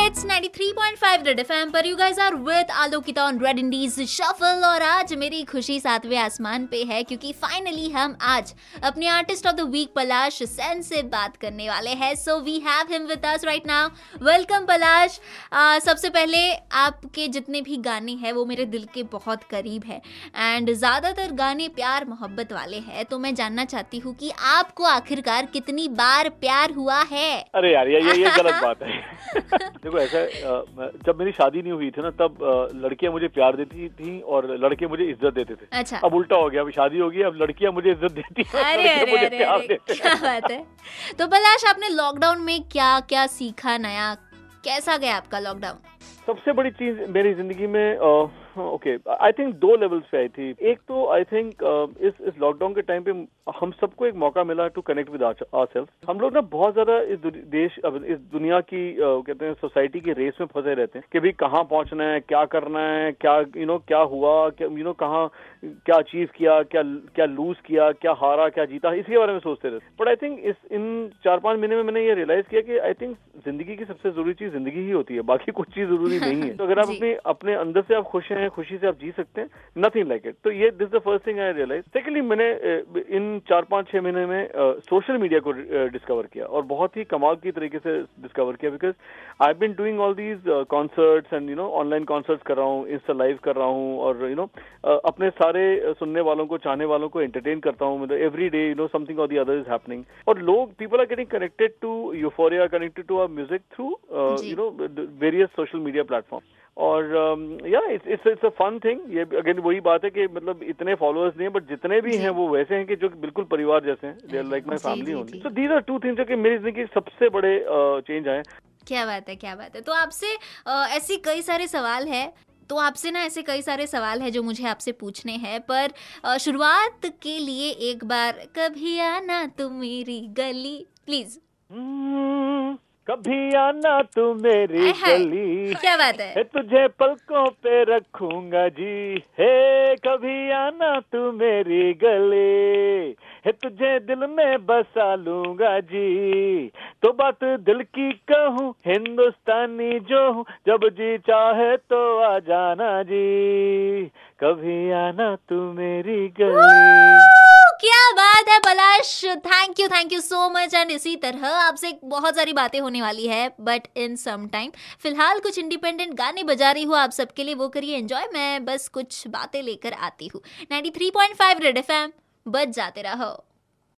It's 93.5 red FM पर you guys are with Alokita on red indies shuffle. और आज मेरी खुशी सातवें आसमान पे है क्योंकि फाइनली हम आज अपने artist of the week Palash Sen से बात करने वाले हैं। So we have him with us right now. Welcome Palash. सबसे पहले आपके जितने भी गाने हैं वो मेरे दिल के बहुत करीब है एंड ज़्यादातर गाने प्यार मोहब्बत वाले हैं, तो मैं जानना चाहती हूँ कि आपको आखिरकार कितनी बार प्यार हुआ है? अरे यार ये गलत बात है। देखो ऐसा जब मेरी शादी नहीं हुई थी ना तब लड़कियां मुझे प्यार देती थी और लड़के मुझे इज्जत देते थे। अच्छा। अब उल्टा हो गया, अभी शादी हो गई, अब लड़कियां मुझे इज्जत देती हैं। अरे क्या बात है। तो पलाश, आपने लॉकडाउन में क्या क्या सीखा नया? कैसा गया आपका लॉकडाउन? सबसे बड़ी चीज मेरी जिंदगी में ओके आई थिंक दो लेवल्स पे आई थी। एक तो आई थिंक इस लॉकडाउन के टाइम पे हम सबको एक मौका मिला टू कनेक्ट विद आवरसेल्फ। हम लोग ना बहुत ज्यादा इस दुनिया की कहते हैं सोसाइटी की रेस में फंसे रहते हैं कि भाई कहाँ पहुंचना है, क्या करना है, क्या क्या हुआ, क्या कहाँ क्या अचीव किया, क्या लूज किया, क्या हारा, क्या जीता, इसके बारे में सोचते रहते। बट आई थिंक इन 4-5 महीने में मैंने ये रियलाइज किया कि आई थिंक जिंदगी की सबसे जरूरी चीज जिंदगी ही होती है, बाकी कुछ चीज जरूरी नहीं है। तो अगर आप अपने अंदर से आप खुश हैं, खुशी से आप जी सकते हैं, नथिंग लाइक इट। तो ये this the first thing I realise. Secondly मैंने इन 4-5-6 महीने में सोशल मीडिया को डिस्कवर किया और बहुत ही कमाल की तरीके से डिस्कवर किया, because I been doing all these concerts and online concerts कर रहा हूँ, इंस्टा लाइव कर रहा हूँ और अपने सारे सुनने वालों को, चाहने वालों को एंटरटेन करता हूँ। मतलब एवरी डे समथिंग और द अदर इज हैपनिंग और लोग people are getting connected to Euphoria, connected to our music through various social media platform. और इट्स अ फन थिंग। ये अगेन वही बात है कि मतलब इतने फॉलोअर्स नहीं है, बट जितने भी हैं वो वैसे हैं कि जो बिल्कुल परिवार जैसे हैं। They are like my family only. So these are two things जो कि मेरी जिंदगी के सबसे बड़े चेंज आए। क्या बात है, क्या बात है। तो आपसे ऐसी कई सारे सवाल है, तो आपसे ना ऐसे कई सारे सवाल है जो मुझे आपसे पूछने हैं, पर शुरुआत के लिए एक बार कभी आना तुम मेरी गली प्लीज। कभी आना तू मेरी गली, क्या बात है। तुझे पलकों पे रखूंगा जी, हे कभी आना तू मेरी गली, है तुझे दिल में बसा लूंगा जी। तो बात दिल की कहूँ, हिंदुस्तानी जो हूँ, जब जी चाहे तो आ जाना जी, कभी आना तू मेरी गली। क्या बात है Palash, thank you so much. And इसी तरह आपसे बहुत सारी बातें होने वाली है बट इन सम टाइम। फिलहाल कुछ इंडिपेंडेंट गाने बजा रही हूँ आप सबके लिए, वो करिए एंजॉय। मैं बस कुछ बातें लेकर आती हूँ। 93.5 रेड एफएम, बज जाते रहो।